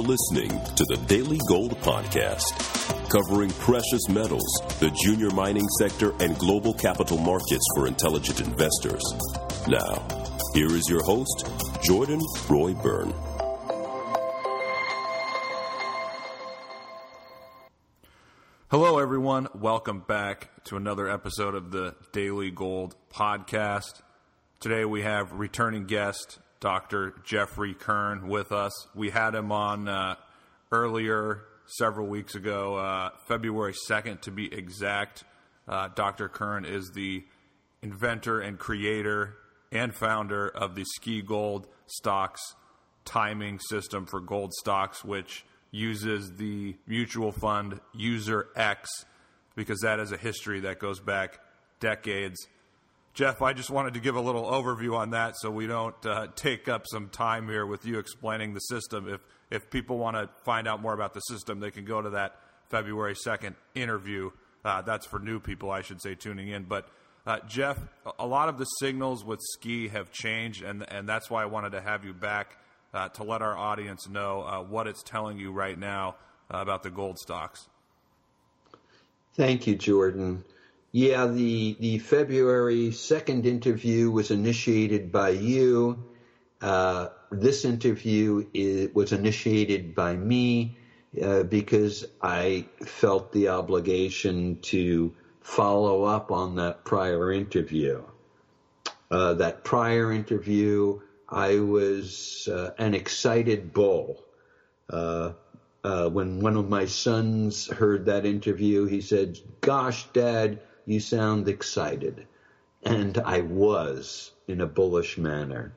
listening to the Daily Gold Podcast, covering precious metals, the junior mining sector, and global capital markets for intelligent investors. Now, here is your host, Jordan Roy Byrne. Hello, everyone. Welcome back to another episode of the Daily Gold Podcast. Today we have returning guest, Dr. Jeffrey Kern, with us. We had him on earlier, several weeks ago, February 2nd to be exact. Dr. Kern is the inventor and creator and founder of the Ski Gold Stocks timing system for gold stocks, which uses the mutual fund UserX, because that is a history that goes back decades. Jeff, I just wanted to give a little overview on that so we don't take up some time here with you explaining the system. If people want to find out more about the system, they can go to that February 2nd interview. That's for new people, I should say, tuning in. But Jeff, a lot of the signals with Ski have changed, and that's why I wanted to have you back to let our audience know what it's telling you right now about the gold stocks. Thank you, Jordan. Yeah, the February 2nd interview was initiated by you. This interview was initiated by me because I felt the obligation to follow up on that prior interview. That prior interview, I was an excited bull. When one of my sons heard that interview, he said, "Gosh, Dad, you sound excited." And I was, in a bullish manner.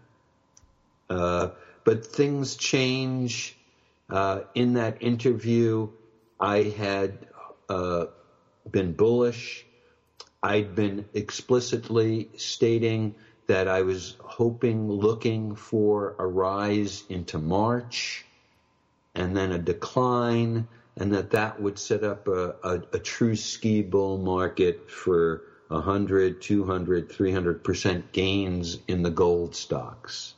But things change. In that interview, I had been bullish. I'd been explicitly stating that I was looking for a rise into March and then a decline, and that would set up a true ski bull market for 100, 200, 300% gains in the gold stocks.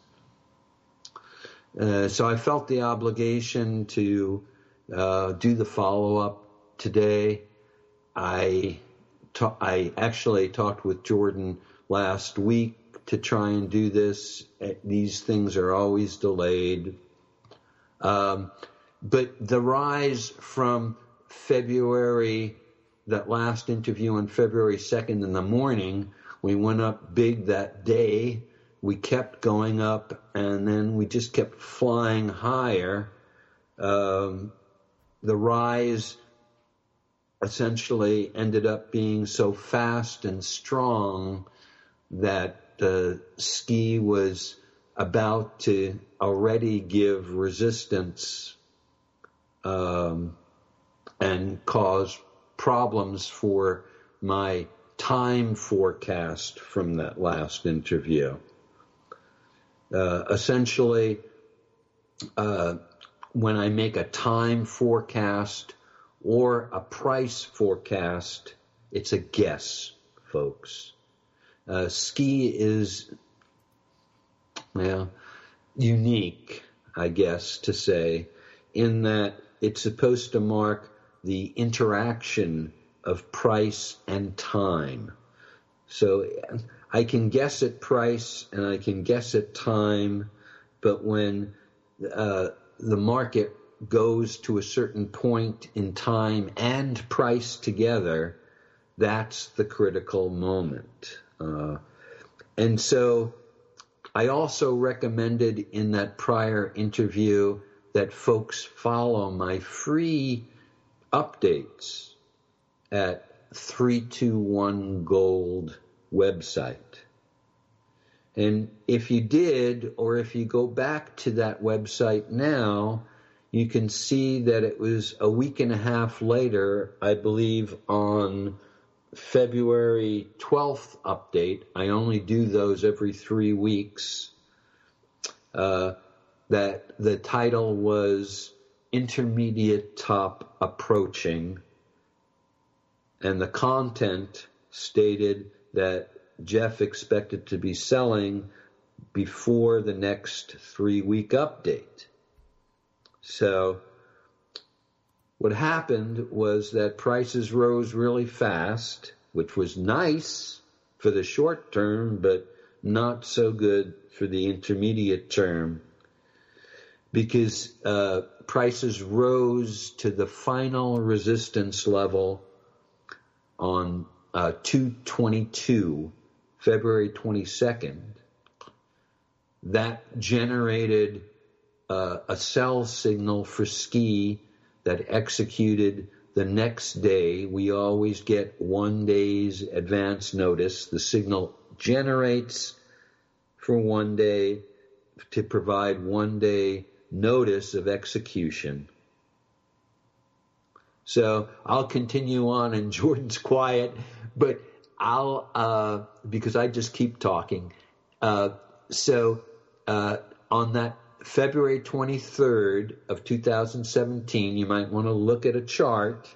So I felt the obligation to do the follow-up today. I actually talked with Jordan last week to try and do this. These things are always delayed. But the rise from February, that last interview on February 2nd in the morning, we went up big that day. We kept going up, and then we just kept flying higher. The rise essentially ended up being so fast and strong that Ski was about to already give resistance and cause problems for my time forecast from that last interview. Essentially, when I make a time forecast or a price forecast, it's a guess, folks. Ski is, unique, I guess, to say, in that it's supposed to mark the interaction of price and time. So I can guess at price and I can guess at time, but when the market goes to a certain point in time and price together, that's the critical moment. And so I also recommended in that prior interview that folks follow my free updates at 321 Gold website. And if you did, or if you go back to that website now, you can see that it was a week and a half later, I believe on February 12th update. I only do those every 3 weeks. That the title was Intermediate Top Approaching, and the content stated that Jeff expected to be selling before the next 3-week update. So what happened was that prices rose really fast, which was nice for the short term, but not so good for the intermediate term, because prices rose to the final resistance level on 2/22, February 22nd. That generated a sell signal for SKI that executed the next day. We always get 1 day's advance notice. The signal generates for 1 day to provide 1 day notice of execution. So I'll continue on, and Jordan's quiet, but I'll because I just keep talking. So on that February 23rd of 2017, you might want to look at a chart.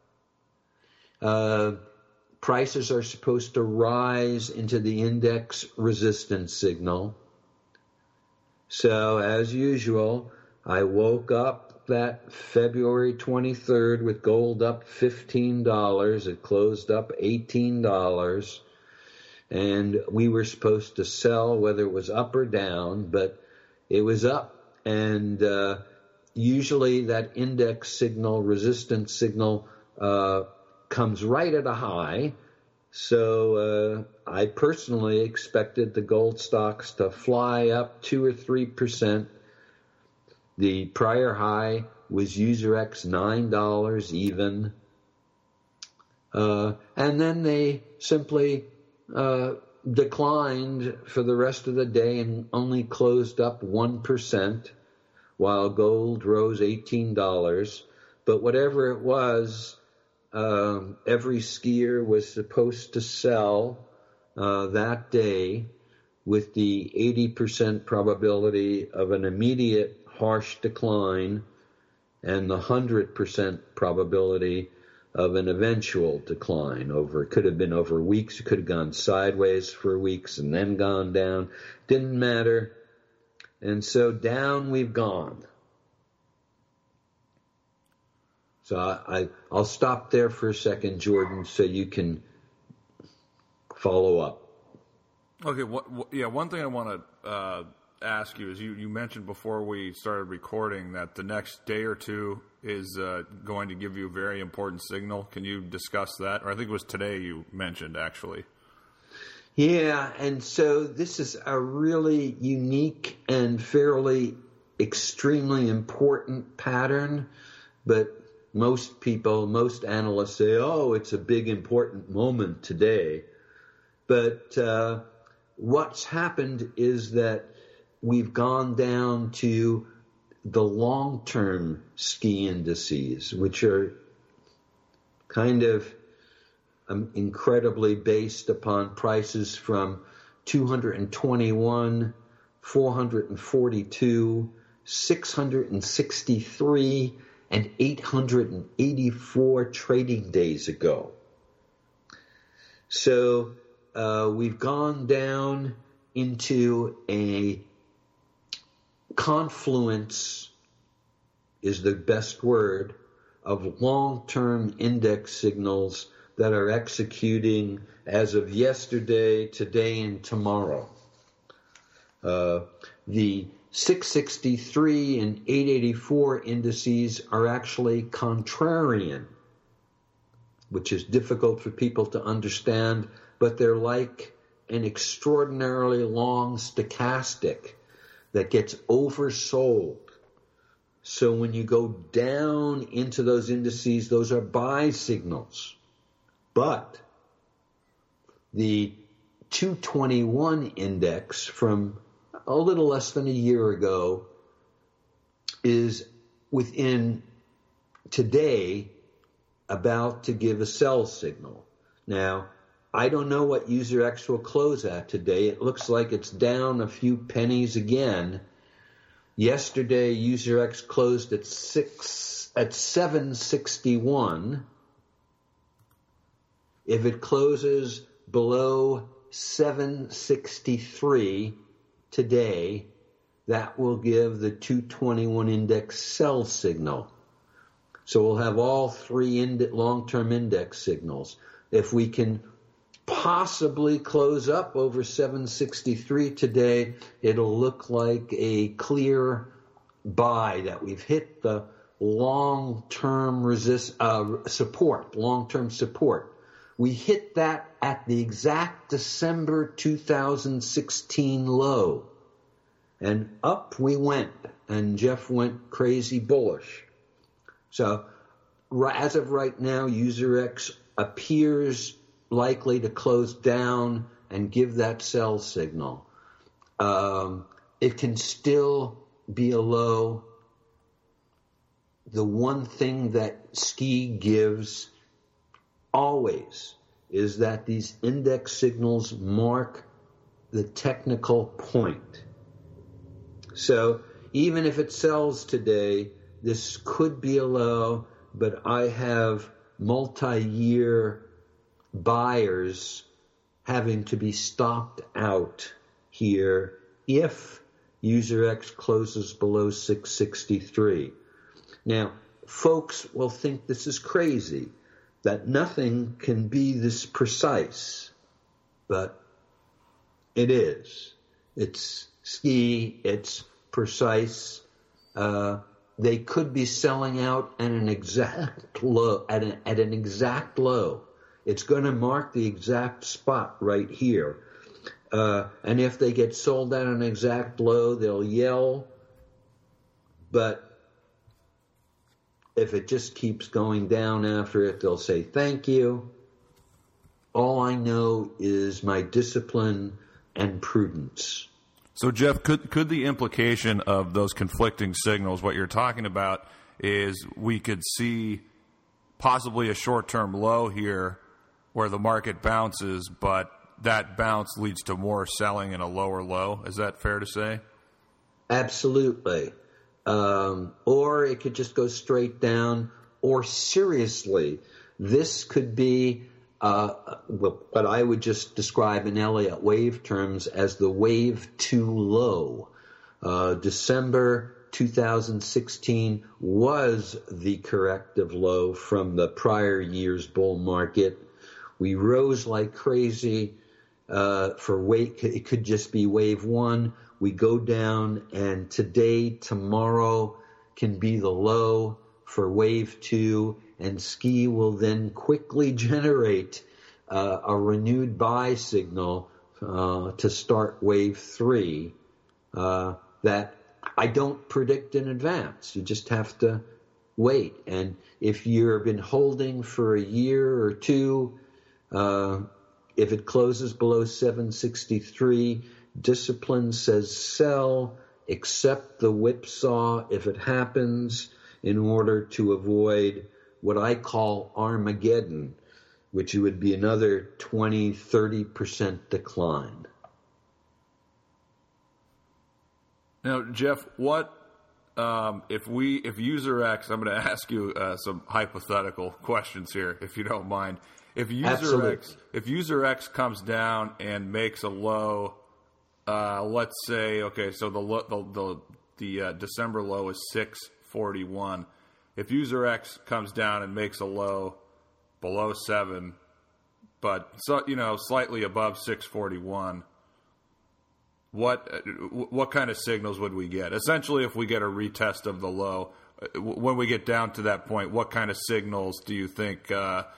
Prices are supposed to rise into the index resistance signal. So as usual, I woke up that February 23rd with gold up $15. It closed up $18. And we were supposed to sell whether it was up or down, but it was up. And usually that index signal, resistance signal, comes right at a high. So I personally expected the gold stocks to fly up 2 or 3%. The prior high was UserX $9 even. And then they simply declined for the rest of the day and only closed up 1%, while gold rose $18. But whatever it was, every skier was supposed to sell that day with the 80% probability of an immediate harsh decline and the 100% probability of an eventual decline. It could have been over weeks, it could have gone sideways for weeks and then gone down. Didn't matter. And so down we've gone. So I'll stop there for a second, Jordan, so you can follow up. Okay, one thing I want to ask you is you mentioned before we started recording that the next day or two is going to give you a very important signal. Can you discuss that? Or I think it was today you mentioned, actually. Yeah, and so this is a really unique and fairly extremely important pattern, but most analysts say, oh, it's a big important moment today. But what's happened is that we've gone down to the long-term SKI indices, which are kind of incredibly based upon prices from 221, 442, 663, and 884 trading days ago. So we've gone down into a confluence, is the best word, of long-term index signals that are executing as of yesterday, today, and tomorrow. The 663 and 884 indices are actually contrarian, which is difficult for people to understand, but they're like an extraordinarily long stochastic that gets oversold. So when you go down into those indices, those are buy signals. But the 221 index from a little less than a year ago is within today about to give a sell signal. Now, I don't know what UserX will close at today. It looks like it's down a few pennies again. Yesterday, UserX closed at 761. If it closes below 763 today, that will give the 221 index sell signal. So we'll have all three long-term index signals. If we can possibly close up over 763 today, it'll look like a clear buy, that we've hit the long-term support. We hit that at the exact December 2016 low. And up we went, and Jeff went crazy bullish. So as of right now, UserX appears likely to close down and give that sell signal. It can still be a low. The one thing that SKI gives always is that these index signals mark the technical point. So even if it sells today, this could be a low, but I have multi-year buyers having to be stopped out here if UserX closes below 663. Now, folks will think this is crazy, that nothing can be this precise, but it is. It's SKI, it's precise. They could be selling out at an exact low, at an exact low. It's going to mark the exact spot right here. And if they get sold at an exact low, they'll yell. But if it just keeps going down after it, they'll say thank you. All I know is my discipline and prudence. So, Jeff, could the implication of those conflicting signals, what you're talking about, is we could see possibly a short-term low here where the market bounces, but that bounce leads to more selling and a lower low? Is that fair to say? Absolutely. Or it could just go straight down, or seriously, this could be what I would just describe in Elliott wave terms as the wave 2 low. December 2016 was the corrective low from the prior year's bull market. We rose like crazy it could just be wave 1. We go down, and tomorrow can be the low for wave 2, and SKI will then quickly generate a renewed buy signal to start wave 3 that I don't predict in advance. You just have to wait. And if you've been holding for a year or two, if it closes below 763, discipline says sell, accept the whipsaw if it happens, in order to avoid what I call Armageddon, which would be another 20-30% decline. Now, Jeff, what if UserX? I'm going to ask you some hypothetical questions here, if you don't mind. If UserX comes down and makes a low, let's say, okay, so the December low is 641. If UserX comes down and makes a low below 7, but slightly above 641, what kind of signals would we get? Essentially, if we get a retest of the low, when we get down to that point, what kind of signals do you think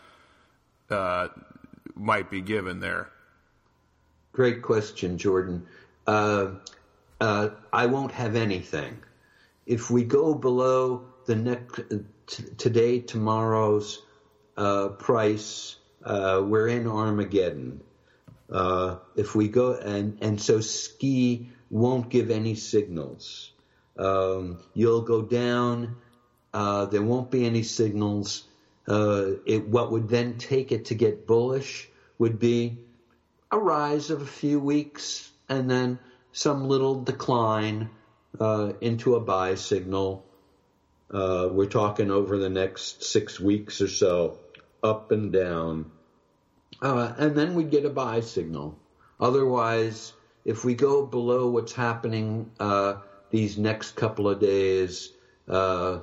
might be given there? Great question, Jordan. I won't have anything. If we go below the tomorrow's price, we're in Armageddon. If we go and so SKI won't give any signals. You'll go down. There won't be any signals. What would then take it to get bullish would be a rise of a few weeks and then some little decline into a buy signal. We're talking over the next 6 weeks or so, up and down. And then we get a buy signal. Otherwise, if we go below what's happening these next couple of days, I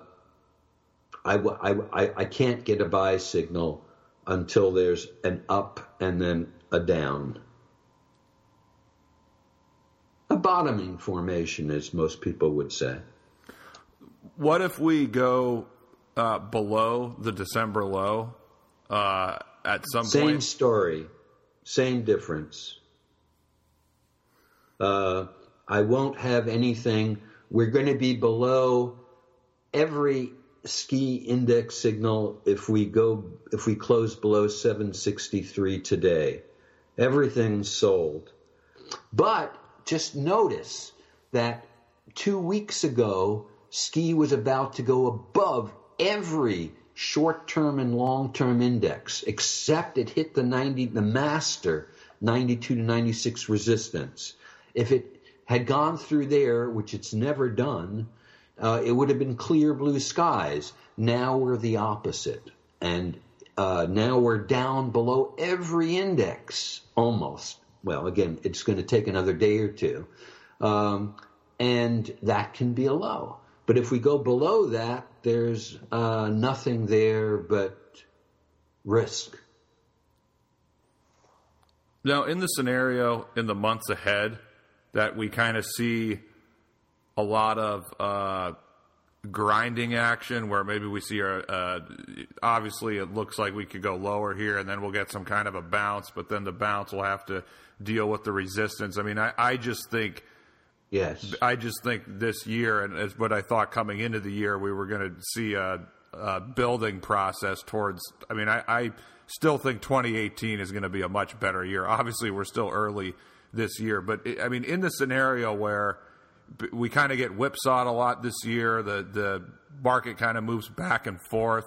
can't get a buy signal until there's an up and then a down. A bottoming formation, as most people would say. What if we go below the December low at some point? Same story, same difference. I won't have anything. We're going to be below every ski index signal if we close below 763 today. Everything's sold. But just notice that 2 weeks ago, ski was about to go above every short-term and long-term index, except it hit the master 92 to 96 resistance. If it had gone through there, which it's never done, it would have been clear blue skies. Now we're the opposite. And now we're down below every index, almost. Well, again, it's going to take another day or two. And that can be a low. But if we go below that, there's nothing there but risk. Now, in the scenario in the months ahead that we kind of see a lot of grinding action where maybe we see obviously it looks like we could go lower here and then we'll get some kind of a bounce, but then the bounce will have to deal with the resistance. I mean, I just think this year, and it's what I thought coming into the year, we were going to see a building process towards, I mean, I still think 2018 is going to be a much better year. Obviously, we're still early this year, but I mean, in the scenario where we kind of get whipsawed a lot this year, the market kind of moves back and forth.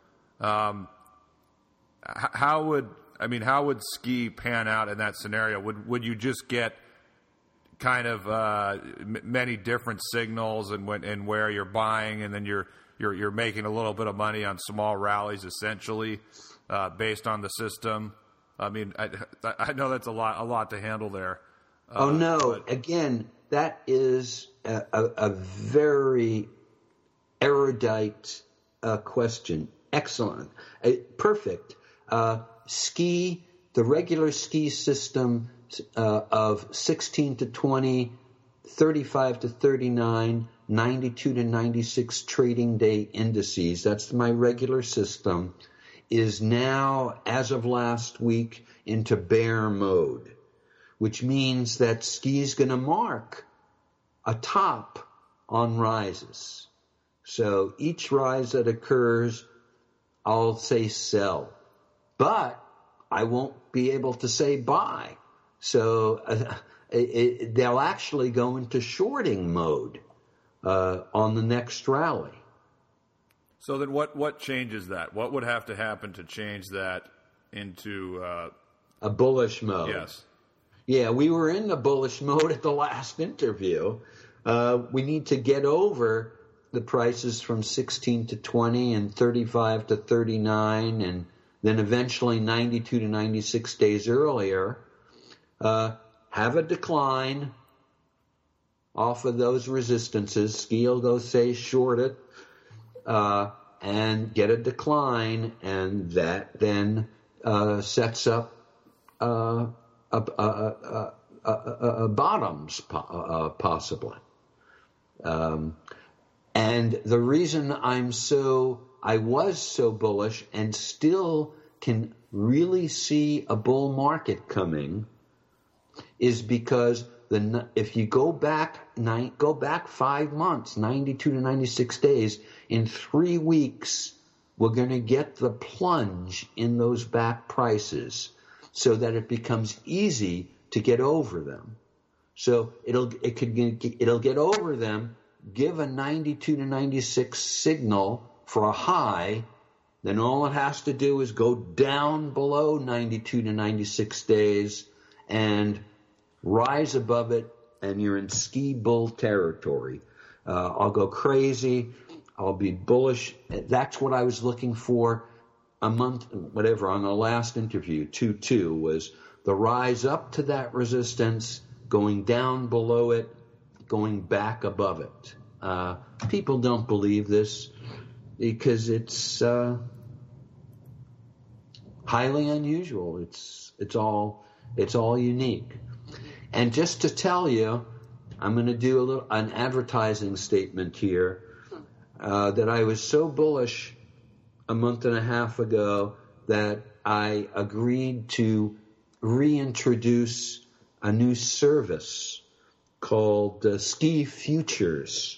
How would ski pan out in that scenario? Would you just get kind of many different signals and where you're buying, and then you're making a little bit of money on small rallies essentially based on the system? I mean, I know that's a lot to handle there. Again, that is a very erudite question. Excellent. Perfect. The regular ski system of 16 to 20, 35 to 39, 92 to 96 trading day indices, that's my regular system, is now, as of last week, into bear mode, which means that ski is going to mark a top on rises. So each rise that occurs, I'll say sell, but I won't be able to say buy. So they'll actually go into shorting mode on the next rally. So then what changes that? What would have to happen to change that into a bullish mode? Yes. Yeah, we were in the bullish mode at the last interview. We need to get over the prices from 16 to 20 and 35 to 39 and then eventually 92 to 96 days earlier. Have a decline off of those resistances. Ski will go say short it and get a decline, and that then sets up bottoms possibly. And the reason I was so bullish and still can really see a bull market coming is because if you go back 5 months, 92 to 96 days, in 3 weeks, we're going to get the plunge in those back prices so that it becomes easy to get over them. So it'll get over them, give a 92 to 96 signal for a high, then all it has to do is go down below 92 to 96 days and rise above it, and you're in ski bull territory. I'll go crazy. I'll be bullish. That's what I was looking for a month, whatever, on the last interview. 2-2 was the rise up to that resistance, going down below it, going back above it. People don't believe this because it's highly unusual. It's all unique. And just to tell you, I'm going to do an advertising statement here that I was so bullish a month and a half ago that I agreed to reintroduce a new service called Ski Futures,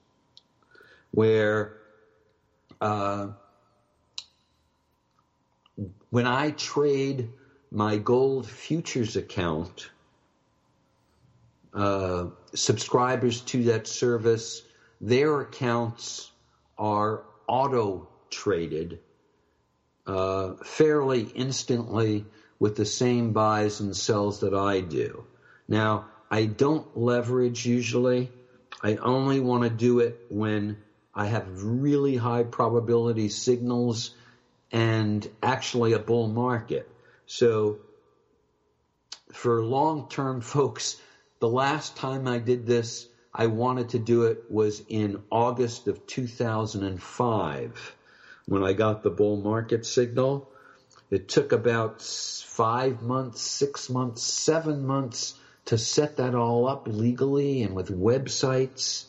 where when I trade my gold futures account, subscribers to that service, their accounts are auto-traded fairly instantly with the same buys and sells that I do. Now, I don't leverage usually. I only want to do it when I have really high probability signals and actually a bull market. So for long-term folks, the last time I did this, I wanted to do it was in August of 2005 when I got the bull market signal. It took about 5 months, 6 months, 7 months to set that all up legally and with websites.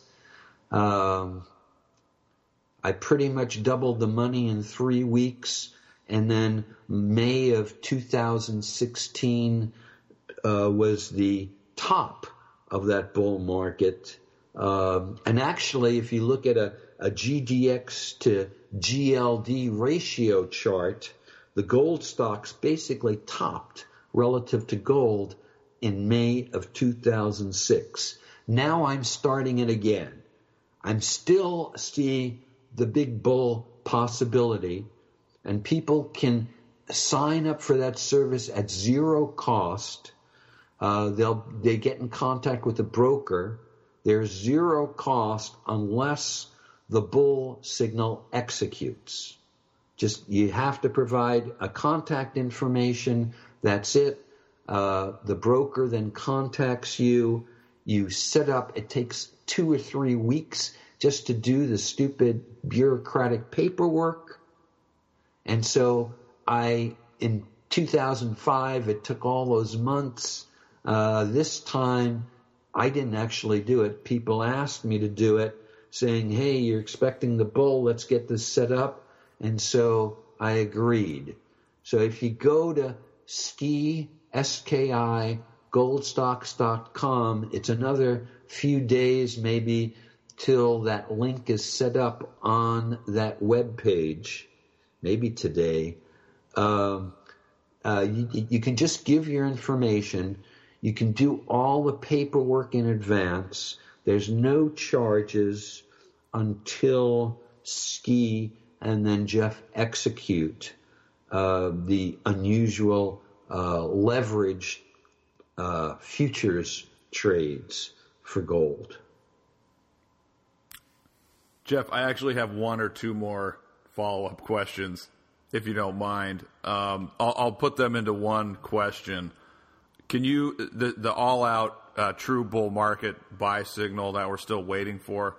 I pretty much doubled the money in 3 weeks, and then May of 2016 was the top of that bull market. And actually, if you look at a GDX to GLD ratio chart, the gold stocks basically topped relative to gold in May of 2006. Now I'm starting it again. I'm still seeing the big bull possibility, and people can sign up for that service at zero cost. They get in contact with the broker. There's zero cost unless the bull signal executes. Just you have to provide a contact information. That's it. The broker then contacts you. You set up. It takes 2 or 3 weeks just to do the stupid bureaucratic paperwork. And so in 2005, it took all those months. This time, I didn't actually do it. People asked me to do it, saying, hey, you're expecting the bull. Let's get this set up. And so I agreed. So if you go to SKI, goldstocks.com, it's another few days maybe till that link is set up on that web page, maybe today. You can just give your information. You can do all the paperwork in advance. There's no charges until SKI and then Jeff execute the unusual leveraged futures trades for gold. Jeff, I actually have 1 or 2 more follow-up questions, if you don't mind. I'll put them into one question. Can you, the all-out true bull market buy signal that we're still waiting for,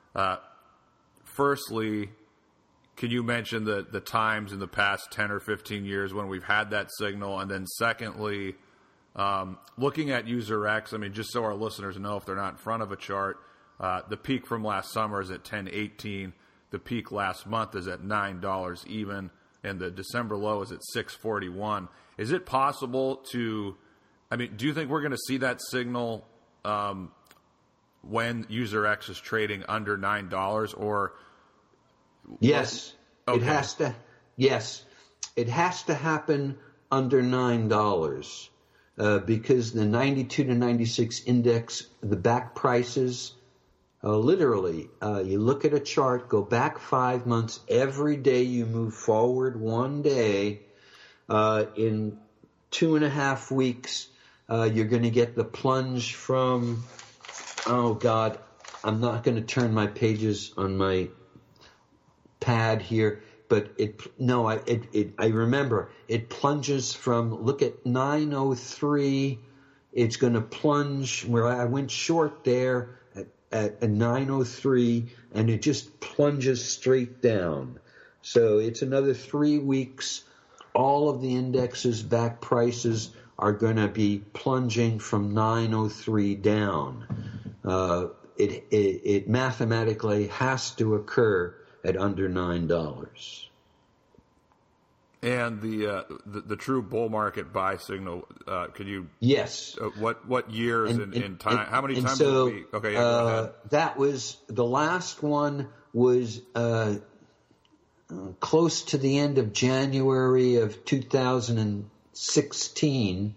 firstly, can you mention the times in the past 10 or 15 years when we've had that signal? And then secondly, looking at UserX, I mean, just so our listeners know if they're not in front of a chart, the peak from last summer is at $10.18. The peak last month is at $9 even, and the December low is at $6.41. Is it possible to, I mean, do you think we're going to see that signal when UserX is trading under $9 or? Yes, okay. It has to. Yes, it has to happen under $9 because the 92 to 96 index, the back prices, literally, you look at a chart, go back 5 months. Every day you move forward 1 day. In 2.5 weeks, you're going to get the plunge from. Oh God, I'm not going to turn my pages on my pad here, but I remember it plunges from, look at 903, it's going to plunge where I went short there at a 903, and it just plunges straight down. So it's another 3 weeks. All of the indexes back prices are going to be plunging from 903 down. It mathematically has to occur at under $9. And the true bull market buy signal, could you? Yes. What years in time? How many times a week? Okay, go ahead. That was the last one. Was close to the end of January of 2016.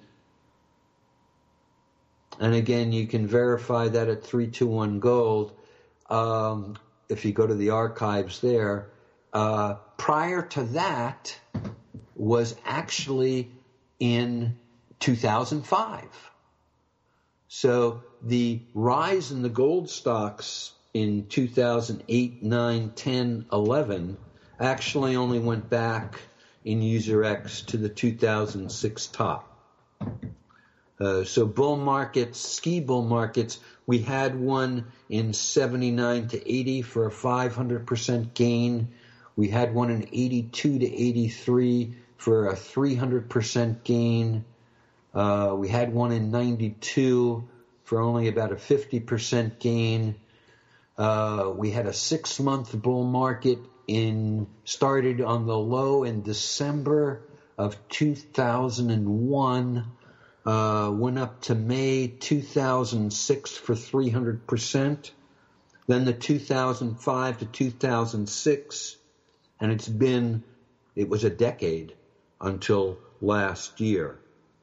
And again, you can verify that at 321 Gold if you go to the archives there. Prior to that was actually in 2005. So the rise in the gold stocks in 2008, 9, 10, 11 actually only went back in UserX to the 2006 top. So bull markets, ski bull markets, we had one in 79 to 80 for a 500% gain. We had one in 82 to 83 for a 300% gain. We had one in 92 for only about a 50% gain. We had a 6-month bull market started on the low in December of 2001, went up to May 2006 for 300%, then the 2005 to 2006, and it was a decade until last year.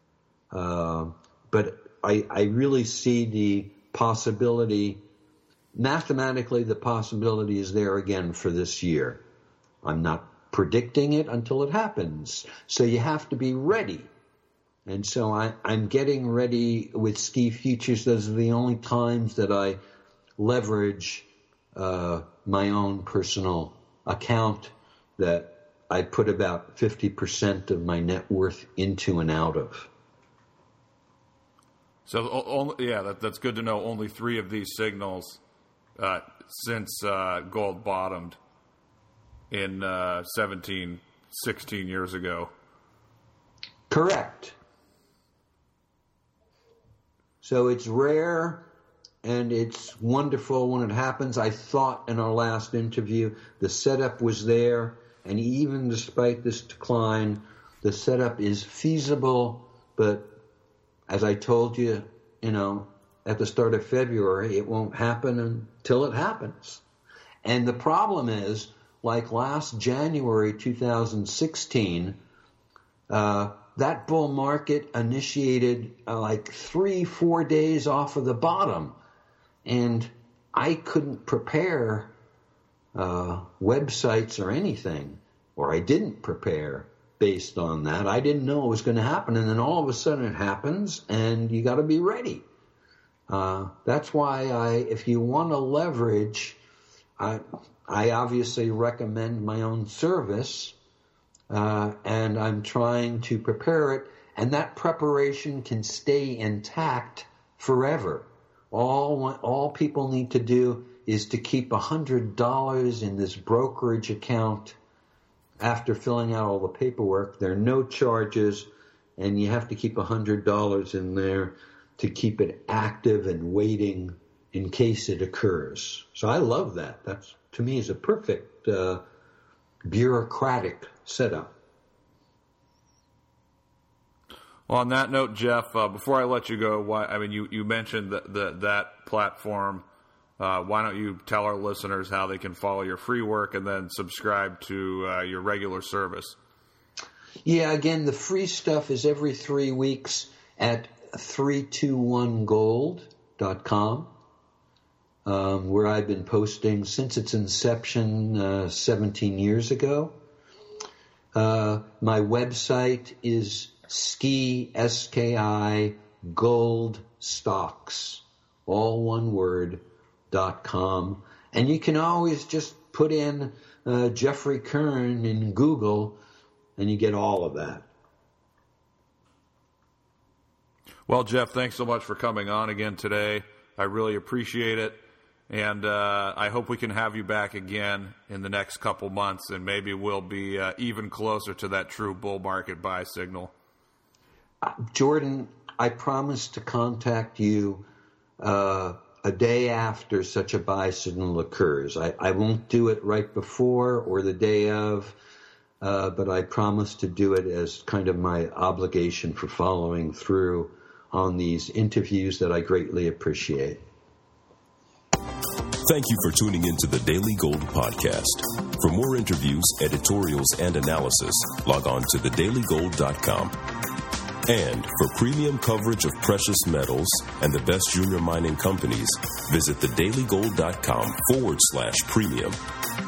But I really see the possibility. Mathematically, the possibility is there again for this year. I'm not predicting it until it happens. So you have to be ready. And so I'm getting ready with Ski Futures. Those are the only times that I leverage my own personal account that I put about 50% of my net worth into and out of. So, that's good to know. Only 3 of these signals since gold bottomed in 16 years ago. Correct. So it's rare and it's wonderful when it happens. I thought in our last interview the setup was there, and even despite this decline, the setup is feasible. But as I told you, at the start of February, it won't happen until it happens. And the problem is, like last January 2016, that bull market initiated like 3-4 days off of the bottom. And I couldn't prepare websites or anything, or I didn't prepare based on that. I didn't know it was going to happen. And then all of a sudden it happens, and you got to be ready. That's why if you want to leverage, I obviously recommend my own service, and I'm trying to prepare it, and that preparation can stay intact forever. All people need to do is to keep $100 in this brokerage account after filling out all the paperwork. There are no charges, and you have to keep $100 in there to keep it active and waiting in case it occurs. So I love that. That's, to me, is a perfect bureaucratic setup. Well, on that note, Jeff, before I let you go, you mentioned that platform. Why don't you tell our listeners how they can follow your free work and then subscribe to your regular service? Yeah, again, the free stuff is every 3 weeks at 321gold.com, where I've been posting since its inception 17 years ago. My website is SKI Gold Stocks, all one word, .com. And you can always just put in Jeffrey Kern in Google, and you get all of that. Well, Jeff, thanks so much for coming on again today. I really appreciate it. And I hope we can have you back again in the next couple months, and maybe we'll be even closer to that true bull market buy signal. Jordan, I promise to contact you a day after such a buy signal occurs. I won't do it right before or the day of, but I promise to do it as kind of my obligation for following through on these interviews that I greatly appreciate. Thank you for tuning into the Daily Gold Podcast. For more interviews, editorials, and analysis, log on to thedailygold.com. And for premium coverage of precious metals and the best junior mining companies, visit thedailygold.com/premium.